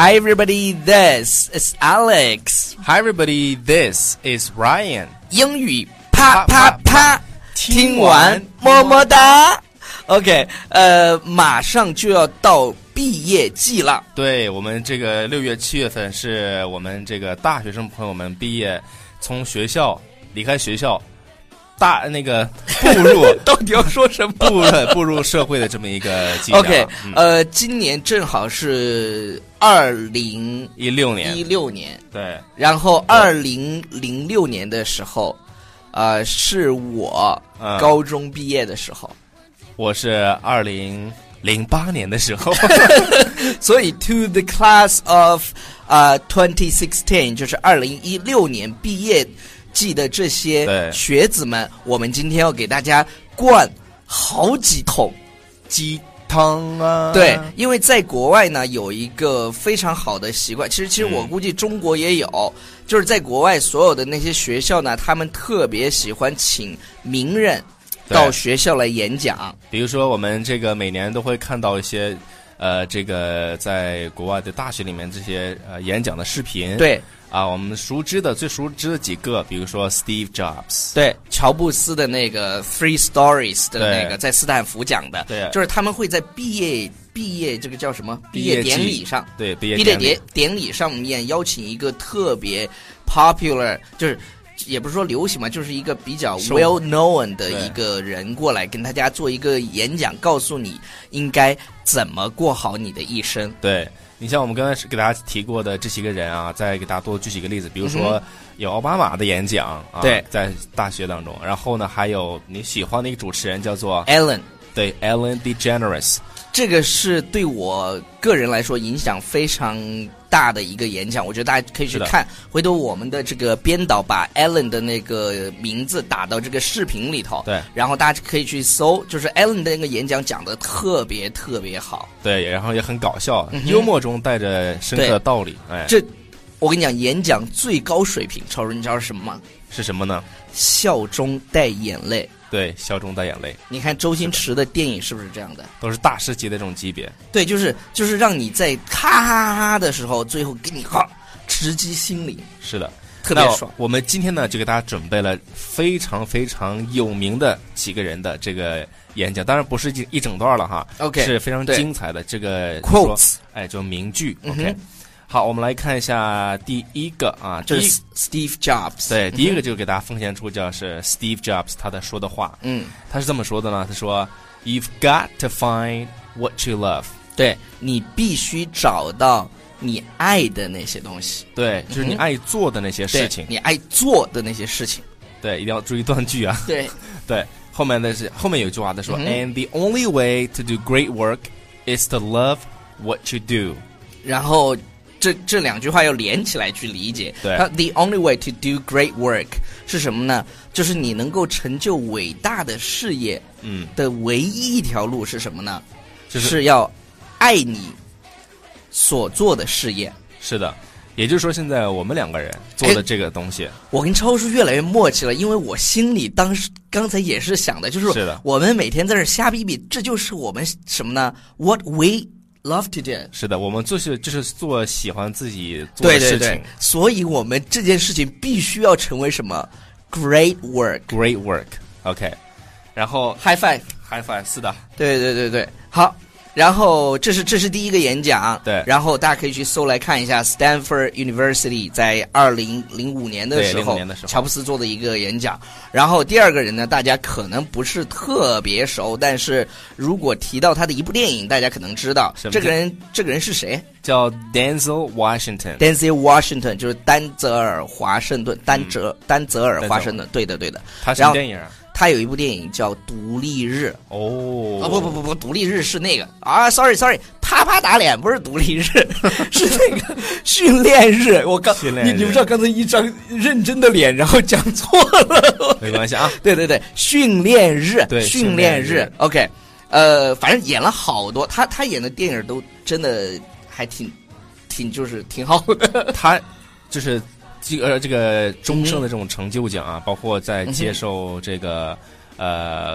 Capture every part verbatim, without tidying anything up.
Hi everybody, this is Alex. Hi everybody, this is Ryan. 英语啪啪啪，听完完么么哒。OK， 呃，马上就要到毕业季了。 对，我们这个六月、七月份是我们这个大学生朋友们毕业，从学校离开学校。大那个步入到底要说什么？ 步入步入社会的这么一个季节。 OK，、嗯、呃，今年正好是二零一六年， 一六年， 对。 然后二零零六年的时候，呃，是我高中毕业的时候。 嗯、我是二零零八年的时候。 所以 ，to the class of 呃、uh, twenty sixteen， 就是二零一六年毕业季的这些学子们，我们今天要给大家灌好几桶鸡汤啊！ 对，因为在国外呢有一个非常好的习惯，其实其实我估计中国也有，嗯、就是在国外所有的那些学校呢，他们特别喜欢请名人到学校来演讲。 比如说，我们这个每年都会看到一些。呃，这个在国外的大学里面这些呃演讲的视频， 对啊，我们熟知的最熟知的几个，比如说 Steve Jobs， 对，乔布斯的那个 Three Stories 的那个在斯坦福讲的， 对， 就是他们会在毕业毕业这个叫什么毕业典礼上， 对，毕业毕业典典礼上面邀请一个特别 popular， 就是。也不是说流行嘛，就是一个比较 well known 的一个人过来跟大家做一个演讲，告诉你应该怎么过好你的一生。 对，你像我们刚才给大家提过的这几个人啊，再给大家多举几个例子，比如说有奥巴马的演讲啊， 对， 在大学当中，然后呢还有你喜欢的一个主持人叫做 Ellen， 对 Ellen DeGeneres， 这个是对我个人来说影响非常大的一个演讲，我觉得大家可以去看。回头我们的这个编导把 Ellen 的那个名字打到这个视频里头， 对， 然后大家可以去搜，就是 Ellen 的那个演讲讲的特别特别好， 对，然后也很搞笑，嗯、幽默中带着深刻的道理。哎， 这我跟你讲，演讲最高水平，超人你知道是什么吗？ 是什么呢？ 笑中带眼泪。 对，笑中带眼泪。 你看周星驰的电影是不是这样的？ 都是大师级的这种级别。 对，就是就是让你在哈哈哈的时候，最后给你哈直击心灵。 是的， 特别爽。 我们今天呢，就给大家准备了非常非常有名的几个人的这个演讲，当然不是一整段了哈 ，OK， 是非常精彩的这个 quotes， 哎，就名句。 嗯、 OK， 好，我们来看一下第一个啊， 这是 Steve Jobs。 对，第一个就给大家奉献出叫是 Steve Jobs 他的说的话。 嗯， 他是这么说的呢，他说 ，You've got to find what you love。 对，你必须找到你爱的那些东西。 对，就是你爱做的那些事情。 嗯、你爱做的那些事情。 对，一定要注意断句啊。 对， 对，后面的是后面有一句话他说、嗯、，And the only way to do great work is to love what you do。 然后。这这两句话要连起来去理解。 对， 它 the only way to do great work 是什么呢？就是你能够成就伟大的事业， 嗯， 的唯一一条路是什么呢？ 就是、 是要爱你所做的事业。 是的，也就是说，现在我们两个人做的这个东西， 我跟超叔越来越默契了，因为我心里当时刚才也是想的，就是是的， 我们每天在这瞎逼逼，这就是我们什么呢 ？What we love to do。 是的，我们就是就是做喜欢自己做的事情。 对对对，所以我们这件事情必须要成为什么 great work great work OK， 然后 high five high five 是的， 对对对对，好。然后这是这是第一个演讲， 对。 然后大家可以去搜来看一下 Stanford University 在二零零五年的时候，乔布斯做的一个演讲。然后第二个人呢，大家可能不是特别熟，但是如果提到他的一部电影，大家可能知道这个人。这个人是谁？ 叫 Denzel Washington。Denzel Washington 就是丹泽尔华盛顿，丹泽、嗯、丹泽尔华盛顿，对的对的。 他什么电影啊？ 他有一部电影叫《独立日》 哦， 啊、哦、不不不不，独立日是那个啊 ，sorry sorry， 啪啪打脸不是独立日，是那个训练日。我刚你你不知道刚才一张认真的脸，然后讲错了， 没关系啊。 对对对，训练日， 对训练日 ，OK， 呃，反正演了好多，他他演的电影都真的还挺挺就是挺好的， 他就是。这个这个终生的这种成就奖啊，嗯、包括在接受这个、嗯、呃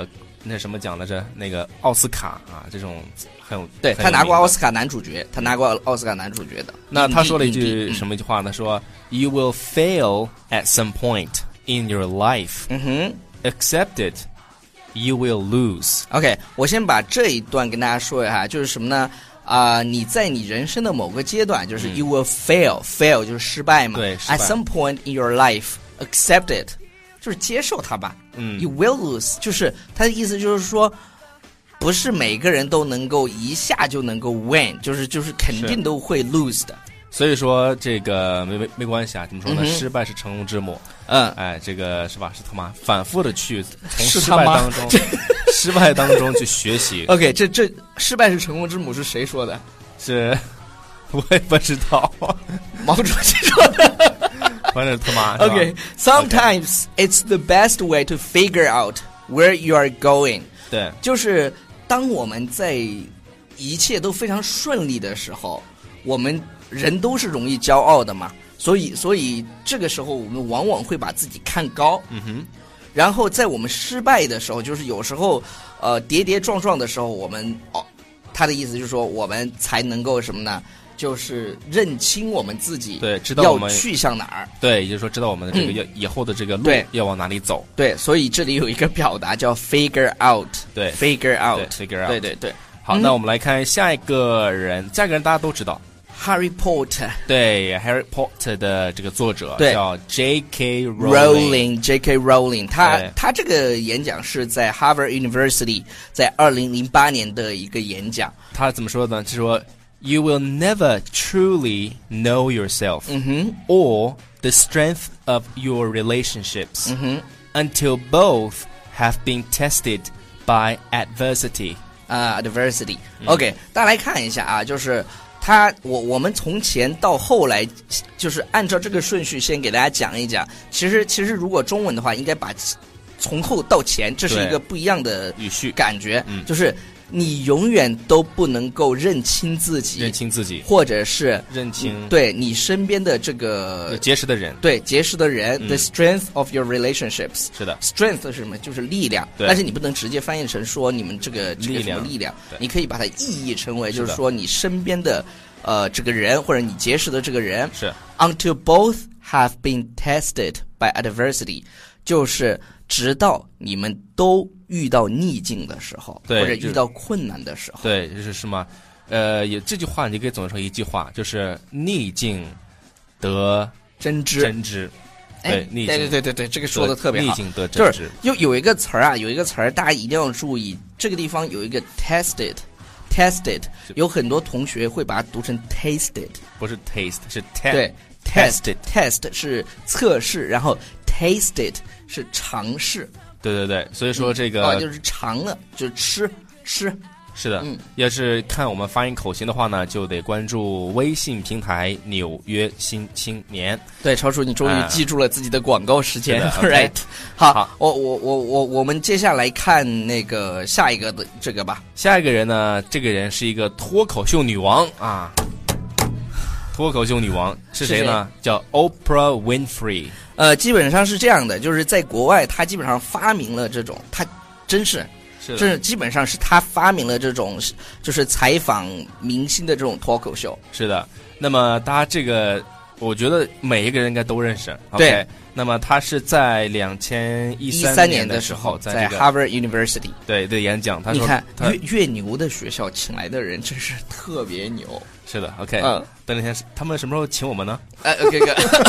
那什么奖来着？那个奥斯卡啊，这种很有对他拿过奥斯卡男主角，他拿过奥斯卡男主角的。 那他说了一句什么一句话呢？说 You will fail at some point in your life. 嗯哼 Accept it. You will lose. OK， 我先把这一段跟大家说一下，就是什么呢？啊、呃，你在你人生的某个阶段，就是 you will fail，fail、嗯、就是失败嘛。 对，失败。 At some point in your life, accept it， 就是接受它吧。 嗯 ，you will lose， 就是他的意思就是说，不是每个人都能够一下就能够 win， 就是就是肯定都会 lose 的。 所以说这个没没没关系啊，怎么说呢？嗯、失败是成功之母。 嗯， 哎，这个是吧？是他妈反复的去从失败当中，失败当中去学习。 OK， 这这失败是成功之母是谁说的？ 是，我也不知道， 毛主席说的。 反正他妈。 OK，sometimes、okay. it's the best way to figure out where you are going。 对， 就是当我们在一切都非常顺利的时候，我们人都是容易骄傲的嘛。所以，所以这个时候我们往往会把自己看高， 嗯哼。 然后在我们失败的时候，就是有时候，呃，跌跌撞撞的时候，我们哦，他的意思就是说，我们才能够什么呢？就是认清我们自己， 对，知道我们要去向哪儿。 对，也就是说，知道我们的这个要、嗯、以后的这个路要往哪里走。 对，所以这里有一个表达叫 figure out， 对 ，figure out， figure out， 对对对。 好、嗯，那我们来看下一个人，下一个人大家都知道。 Harry Potter， 对 Harry Potter 的这个作者叫 J K Rowling J K Rowling， 他他这个演讲是在 Harvard University 在二零零八年的一个演讲。 他怎么说呢？就是说 You will never truly know yourself、 嗯、 or the strength of your relationships、 嗯、 until both have been tested by adversity。 啊、uh, adversity、嗯、OK， 大家来看一下啊，就是他我我们从前到后来，就是按照这个顺序先给大家讲一讲。其实其实如果中文的话，应该把从后到前，这是一个不一样的语序感觉。 嗯， 就是你永远都不能够认清自己， 认清自己， 或者是认清对你身边的这个结识的人， 对结识的人、 嗯、 ，the strength of your relationships。 是的 ，strength 是什么？就是力量。 对， 但是你不能直接翻译成说你们这个这个什么力量，你可以把它意译成为就是说你身边的呃这个人或者你结识的这个人是 until both have been tested by adversity， 就是直到你们都遇到逆境的时候， 对， 或者遇到困难的时候， 对，就是什么，呃，也这句话你可以总结成一句话，就是逆境得真知， 真知，对，逆境， 对对对对对，这个说的特别好， 逆境得真知。 就是有有一个词儿啊，有一个词儿，大家一定要注意，这个地方有一个 tested。tested 有很多同学会把它读成 tasted， 不是 taste 是 test， 对 test test 是测试，然后 tasted 是尝试。 对对对，所以说这个、 嗯哦、就是尝了，就是吃吃。 是的， 嗯， 要是看我们发音口型的话呢，就得关注微信平台《纽约新青年》。 对，超叔，你终于记住了自己的广告时间、 啊、 ，right？ 好， 好，我我我我我们接下来看那个下一个的这个吧。 下一个人呢，这个人是一个脱口秀女王啊，脱口秀女王是谁呢？是叫 Oprah Winfrey。 呃，基本上是这样的，就是在国外，他基本上发明了这种，他真是。 是这基本上是他发明了这种，就是采访明星的这种脱口秀。 是的，那么他这个，我觉得每一个人应该都认识。 对， okay, 那么他是在两千一三年的时候， 在 Harvard University 对对演讲。他说你看越越牛的学校请来的人真是特别牛。 是的 ，OK， 嗯， 等那天他们什么时候请我们呢？ 哎 ，OK，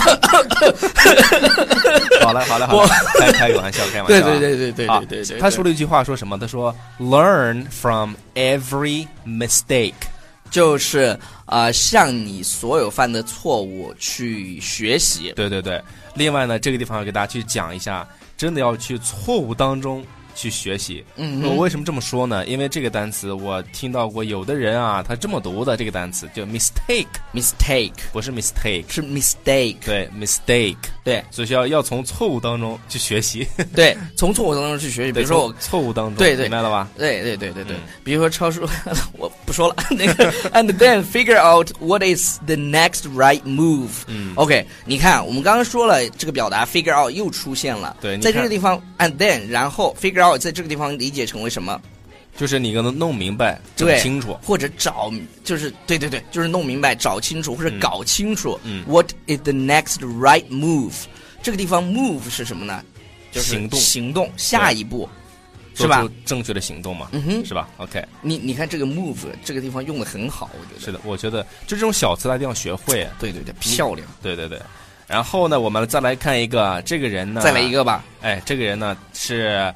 好了好了好了，开开个玩笑，开玩笑。 对对对对对对对对。 他说了一句话，说什么？他说 ：“Learn from every mistake。” 就是啊、呃，向你所有犯的错误去学习。 对对对。另外呢，这个地方要给大家去讲一下，真的要去错误当中去学习。 嗯， 我为什么这么说呢？因为这个单词我听到过，有的人啊，他这么读的这个单词叫 mistake，mistake 不是 mistake， 是 mistake， 对 mistake， 对， 所以要要从错误当中去学习。 对，从错误当中去学习。比如说我错误当中， 对对， 明白了吧？ 对对对对对。 嗯、 比如说超叔，我不说了。那个 and then figure out what is the next right move。 嗯 ，OK， 你看我们刚刚说了这个表达 figure out 又出现了， 对， 在这个地方 and then 然后 figure out 在这个地方理解成为什么？ 就是你能弄明白、整清楚， 或者找，就是对对对，就是弄明白、找清楚或者搞清楚。 嗯 ，What is the next right move？ 这个地方 move 是什么呢？就是行动， 行动，下一步，是吧？ 做出正确的行动嘛， 嗯哼， 是吧 ？OK， 你你看这个 move 这个地方用的很好，我觉得是的，我觉得就这种小词大家一定要学会。 对对对，漂亮。 对对对，然后呢，我们再来看一个，这个人呢， 再来一个吧。 哎，这个人呢是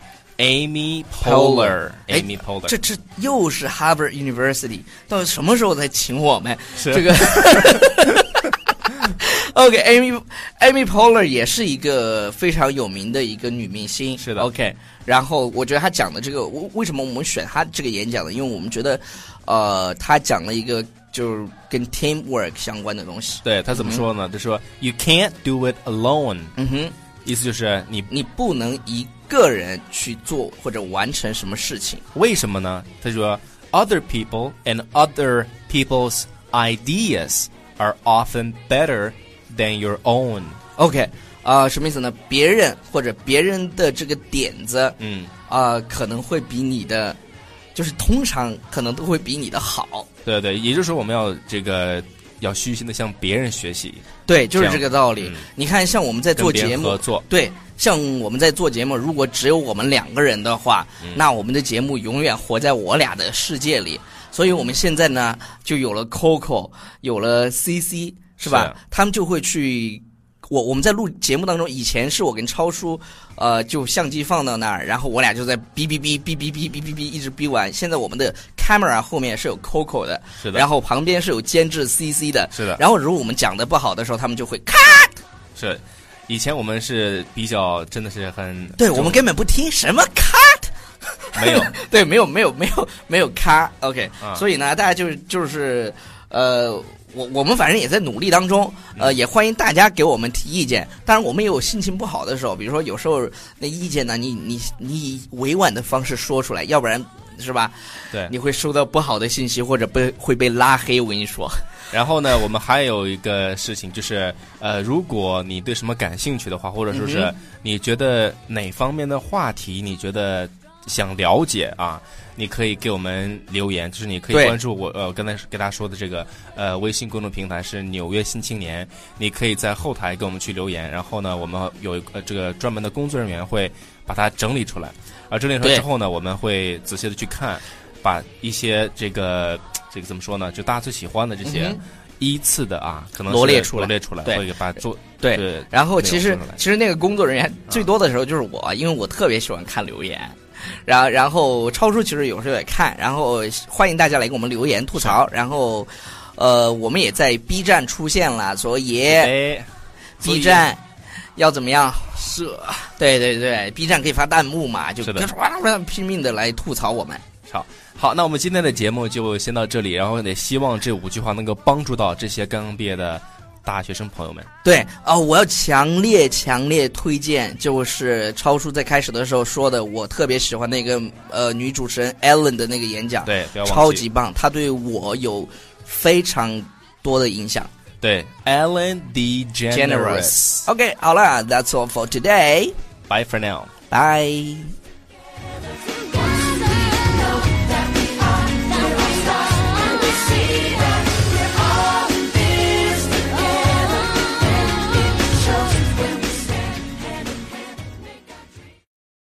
Amy Poehler。Amy Poehler， 这这又是 Harvard University， 到底什么时候才请我们？ 是这个。OK，Amy Amy Poehler 也是一个非常有名的一个女明星， 是的。 OK， 然后我觉得她讲的这个，为什么我们选她这个演讲呢？因为我们觉得，呃，她讲了一个就是跟 teamwork 相关的东西。 对，她怎么说呢？嗯、就说 You can't do it alone。 嗯哼， 意思就是你你不能一个人去做或者完成什么事情。 为什么呢？他说 Other people and other people's ideas are often better.than your own. OK， 啊、呃，什么意思呢？别人或者别人的这个点子， 嗯， 啊、呃，可能会比你的，就是通常可能都会比你的好。 对对，也就是说我们要这个要虚心的向别人学习。 对，就是这个道理。 嗯、 你看，像我们在做节目， 合作， 对，像我们在做节目，如果只有我们两个人的话，嗯、那我们的节目永远活在我俩的世界里。所以我们现在呢，就有了 Coco， 有了 C C。是吧？ 是他们就会去，我我们在录节目当中，以前是我跟超叔，呃，就相机放到那儿，然后我俩就在哔哔哔哔哔哔哔哔哔一直哔完。现在我们的 camera 后面是有 Coco 的， 是的， 然后旁边是有监制 C C 的， 是的。 然后如果我们讲的不好的时候，他们就会 cut。 是，以前我们是比较真的是很， 对我们根本不听什么 cut， 没有， 对，没有没有没有没有 cut。OK，、 嗯、 所以呢，大家就是就是呃。我我们反正也在努力当中，呃，也欢迎大家给我们提意见。当然，我们也有心情不好的时候，比如说有时候那意见呢，你你你以委婉的方式说出来，要不然是吧？ 对， 你会收到不好的信息，或者被会被拉黑。我跟你说。 然后呢，我们还有一个事情就是，呃，如果你对什么感兴趣的话，或者说是你觉得哪方面的话题，你觉得想了解啊？你可以给我们留言，就是你可以关注我呃刚才给大家说的这个呃微信公众平台是纽约新青年，你可以在后台给我们去留言，然后呢我们有一个这个专门的工作人员会把它整理出来，啊整理出来之后呢我们会仔细的去看，把一些这个这个怎么说呢，就大家最喜欢的这些。嗯依次的啊，可能罗列出来， 罗列出来，会给把做对。 对然后其实其实那个工作人员最多的时候就是我，啊、因为我特别喜欢看留言。然后然后超叔其实有时候也看，然后欢迎大家来给我们留言吐槽。然后呃，我们也在 B 站出现了，所以 B 站要怎么样？ 是， 对对对 ，B 站可以发弹幕嘛，就拼命的来吐槽我们。 好。好，那我们今天的节目就先到这里，然后也希望这五句话能够帮助到这些刚刚毕业的大学生朋友们。 对啊、呃，我要强烈强烈推荐，就是超叔在开始的时候说的，我特别喜欢那个呃女主持人 Ellen 的那个演讲， 对，不要忘记， 超级棒，她对我有非常多的影响。 对 ，Ellen DeGeneres。 OK， 好了 ，That's all for today. Bye for now. Bye.